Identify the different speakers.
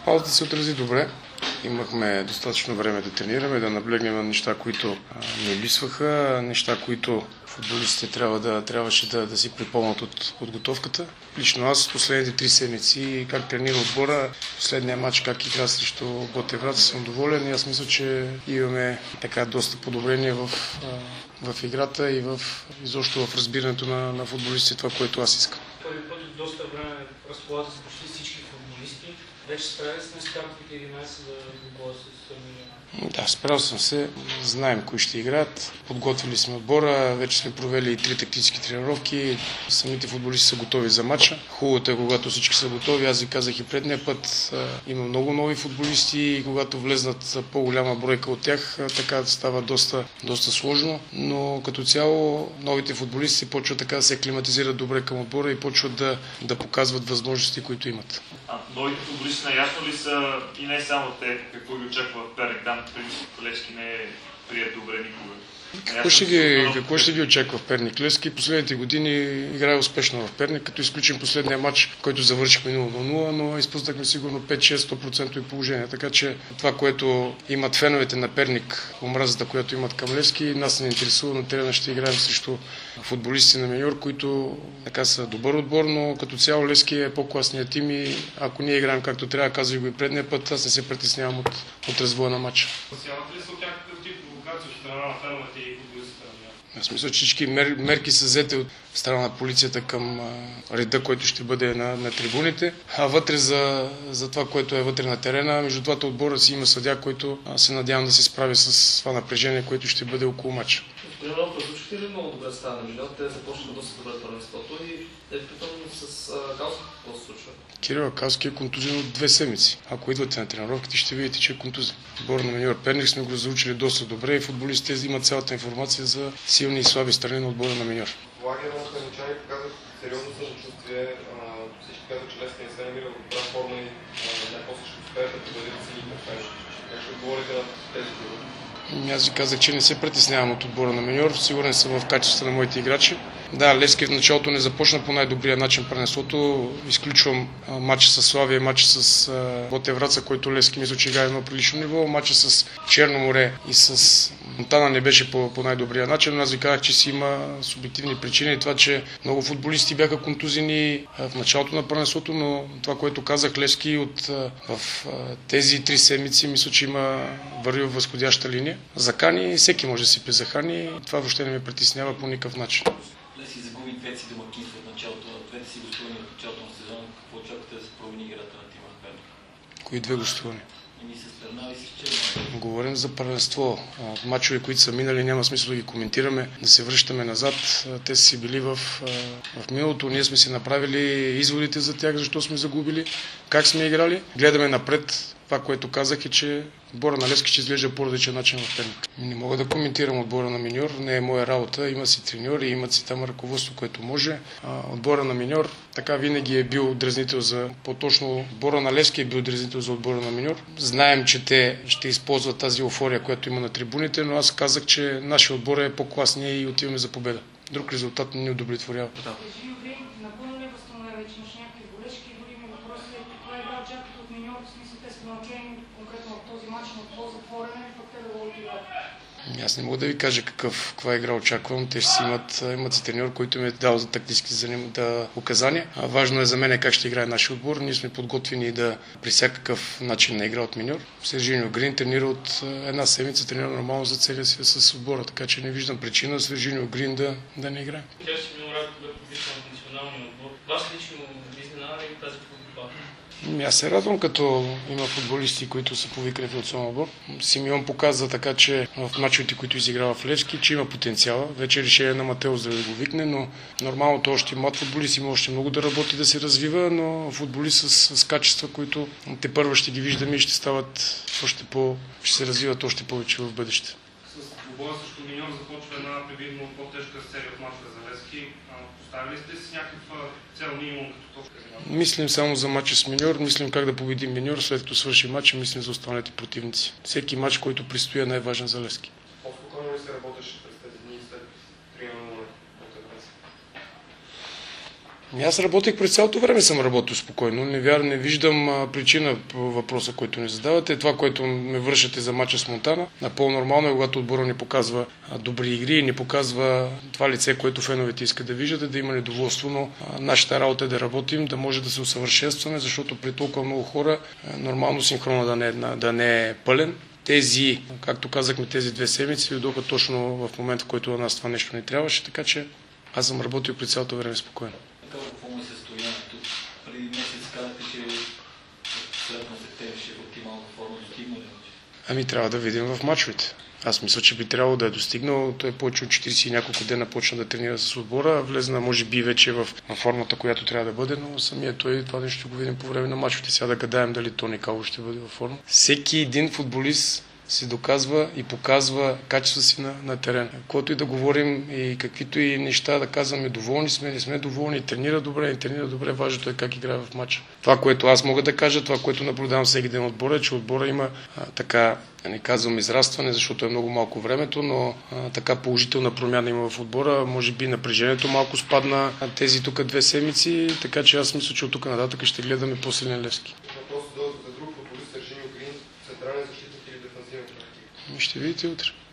Speaker 1: Паузата се отрази добре. Имахме достатъчно време да тренираме, да наблегнем на неща, които ни липсваха, неща, които футболистите трябваше да си припомнят от подготовката. Лично аз последните 3 седмици, как тренира отбора, последния матч, как игра срещу Ботев Враца, съм доволен и аз мисля, че имаме така доста подобрение в играта и изобщо в разбирането на футболистите, това, което аз искам.
Speaker 2: Първи път от доста време разполагате с почти всички футболисти. Вече справили сме стартовите 11 за двубоя с Армения.
Speaker 1: Да, справил съм се. Знаем кои ще играят. Подготвили сме отбора, вече сме провели и 3 тактически тренировки. Самите футболисти са готови за матча. Хубавото е, когато всички са готови. Аз ви казах и предния път, има много нови футболисти и когато влезнат по-голяма бройка от тях, така става доста сложно. Но като цяло новите футболисти почват така да се аклиматизират добре към отбора и почват да показват възможности, които имат.
Speaker 3: Новите футболисти наясно ли са и не само те, какво ги очаква в Перник? Там принцип Левски не е прият добре никога.
Speaker 1: Какво ще ги очаква в Перник? Левски последните години играе успешно в Перник, като изключим последния матч, който завършихме 0-0, но изпуснахме сигурно 5-6-100% положение. Така че това, което имат феновете на Перник, омразата, която имат към Левски, нас не интересува, но трябва ще играем срещу футболисти на Миньор, които така са добър отбор, но като цяло Левски е по-класният тим и ако ние играем както трябва, казах го и предния път, аз не се притеснявам от развоя на матча.
Speaker 4: Посявате ли се от някакъв тип провокация от страна на феновете и футболистите?
Speaker 1: Аз мисля, че всички мерки са взети от страна на полицията към реда, който ще бъде на трибуните, а вътре за това, което е вътре на терена, между двата отбора си има съдия, който се надявам да се справи с това напрежение, което ще бъде около матча.
Speaker 2: Господин Ралф, разлучите ли много добре стана на Миньор? Те започнаха доста добре първенството и питам с Калски какво се случва?
Speaker 1: Кирил Калски е контузен от 2 седмици. Ако идвате на тренировките, ще видите, че е контузен. Отбор на Миньор Перник сме го заучили доста добре и футболистите имат цялата информация за силни и слаби страни на отбора на Миньор.
Speaker 5: Лагер на перничани показват сериозно самочувствие. Всички казват, че Левски не се намира в добра форма и после ще успеят да победят сините. Как ще отговорите на тези думи?
Speaker 1: Аз ви казах, че не се притеснявам от отбора на Миньор. Сигурен съм в качеството на моите играчи. Да, Левски в началото не започна по най-добрия начин първенството. Изключвам матча с Славия, матча с Ботев Враца, който Левски мисля, че играе на прилично ниво. Матча с Черно море и с Монтана не беше по най-добрия начин, но аз ви казах, че си има субективни причини. Това, че много футболисти бяха контузени в началото на първенството, но това, което казах, Левски в тези 3 седмици, мисля, че върви в възходяща линия. Закани, всеки може да си презахани. Това въобще не ме притеснява по никакъв начин.
Speaker 6: Левски загуби 2 си домакинства в началото, 2 си гостувания в началото на сезона. Какво очаквате да се промени играта на тима в Перник?
Speaker 1: Кои 2 гостувания?
Speaker 6: С Търнава и с Черно.
Speaker 1: Говорим за първенство. Мачове, които са минали, няма смисъл да ги коментираме, да се връщаме назад. Те са си били в миналото. Ние сме си направили изводите за тях, защо сме загубили, как сме играли. Гледаме напред. Това, което казах е, че отбора на Левски ще изглежда по различен начин в Перник. Не мога да коментирам отбора на Миньор, не е моя работа. Има си треньори, имат си там ръководство, което може. Отбора на Миньор така винаги е бил дразнител по-точно отбора на Левски е бил дразнител за отбора на Миньор. Знаем, че те ще използват тази еуфория, която има на трибуните, но аз казах, че нашия отбор е по-класния и отиваме за победа. Друг резултат не ни удовлетворява. Аз не мога да ви кажа каква игра очаквам. Те ще имат си треньор, който ми е дал за тактически указания. Важно е за мен как ще играе нашия отбор. Ние сме подготвени при всякакъв начин на игра от Миньор. Сержиньо Грин тренира от 1 седмица, тренира нормално за целия си с отбора, така че не виждам причина Сержиньо Грин да не играе.
Speaker 2: Тя си минал работа да подвижда на националния отбор. Вас лично изненада ли тази подготовка?
Speaker 1: Аз се радвам, като има футболисти, които са повикали в националния отбор. Симеон показва така, че в мачовете, които изиграва в Левски, че има потенциала. Вече решение на Матеус да го викне, но нормалното още млад футболист има още много да работи, да се развива, но футболист с качества, които те първо ще ги виждаме и ще стават ще се развиват още повече в бъдеще.
Speaker 4: С двубоя срещу Миньор започва една предвидимо по-тежка серия от мачове за Левски. Поставили сте си някаква цел минимум като точка?
Speaker 1: Мислим само за матча с Миньор, мислим как да победим Миньор, след като свърши матча, мислим за останалите противници. Всеки матч, който предстои, е най-важен за Левски.
Speaker 5: По-спокойно ли се работеше през тези дни след 3-0 от Ботев Враца?
Speaker 1: Аз работех през цялото време, съм работил спокойно. Не виждам причина по въпроса, който ни задавате. Това, което ме вършате за мача с Монтана, напълно нормално е, когато отбора ни показва добри игри и ни показва това лице, което феновете искат да виждат, да има недоволство, но нашата работа е да работим, да може да се усъвършенстваме, защото при толкова много хора нормално синхрона да не е пълен. Тези, както казахме, тези 2 седмици дойдоха точно в момента, в който на нас това нещо не трябваше, така че аз съм работил при цялото време спокойно.
Speaker 6: Какво му е състоянието? Преди месец казахте, че в средата на септември ще е в оптимална форма. Достигна ли?
Speaker 1: Трябва да видим в мачовете. Аз мисля, че би трябвало да е достигнал. Той повече от 40 и няколко дена почна да тренира с отбора. Влезна, може би, вече в формата, която трябва да бъде, но самия той това нещо ще го видим по време на мачовете. Сега да гадаем дали Тони Кало ще бъде във форма. Всеки един футболист се доказва и показва качества си на терен. Когато и да говорим и каквито и неща да казваме, доволни сме, не сме доволни, тренира добре, не тренира добре, важното е как играе в матча. Това, което аз мога да кажа, това, което наблюдавам всеки ден отбора, е, че отбора има така, не казвам израстване, защото е много малко времето, но така положителна промяна има в отбора. Може би напрежението малко спадна тези тук 2 седмици, така че аз мисля, че от тук нататък ще гледаме по-силен Левски.
Speaker 5: Въпрос за друг футболист, Ержин Югрин, централен защитник или дефанзивен?
Speaker 1: Ще видите утре.